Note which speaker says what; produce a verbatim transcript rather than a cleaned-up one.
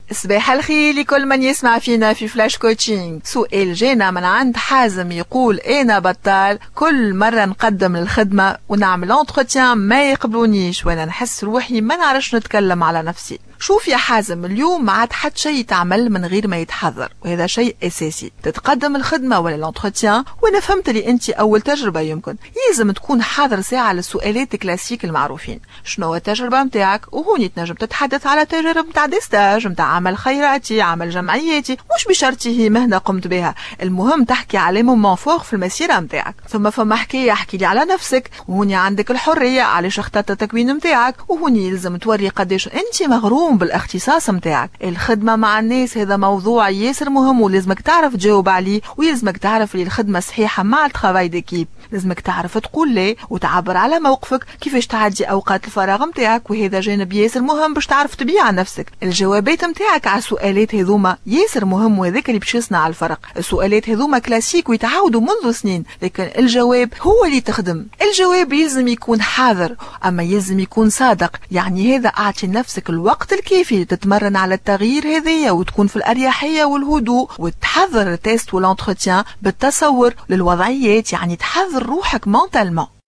Speaker 1: صباح الخير لكل من يسمع فينا في فلاش كوتشينج. سؤال جينا من عند حازم يقول انا بطال، كل مرة نقدم للخدمة ونعمل انتروتيان ما يقبلونيش وانا نحس روحي ما نعرفش نتكلم على نفسي. شوف يا حازم، اليوم ما عاد حد شيء تعمل من غير ما يتحذر، وهذا شيء اساسي. تتقدم الخدمه ولا الانتروتيان، وانا فهمت لي انت اول تجربه يمكن يلزم تكون حاضر ساعه للسؤالات الكلاسيك المعروفين. شنو هو التجربه نتاعك؟ وهوني تنجم تتحدث على تجارب نتاع ديستاج، نتاع عمل خيراتي، عمل جمعياتي، مش بشرط هي مهنه قمت بها، المهم تحكي على مومون فور في المسيره نتاعك. ثم فما حكايه احكي لي على نفسك، وهوني عندك الحريه علاش اخترت التكوين نتاعك، وهوني يلزم توري قداش انت مغروم بالاختصاص متاعك. الخدمة مع الناس هذا موضوع ياسر مهم ولازمك تعرف تجاوب عليه، ويلزمك تعرف اللي الخدمة صحيحة مع الترافاي ديكيب. لازمك تعرف تقول لا وتعبر على موقفك، كيفاش تعدي اوقات الفراغ متاعك، وهذا جانب ياسر مهم باش تعرف تبيع نفسك. الجوابات متاعك على السؤالات هذوما ياسر مهم، وهذاك اللي باش يصنع الفرق. السؤالات هذوما كلاسيك ويتعاودوا منذ سنين، لكن الجواب هو اللي تخدم. الجواب يلزم يكون حاضر، اما يلزم يكون صادق. يعني هذا اعطي نفسك الوقت الكافي تتمرن على التغيير هذية، وتكون في الأريحية والهدوء، وتحضر التيست والانتروتيان بالتصور للوضعيات، يعني تحضر روحك مونتالمون.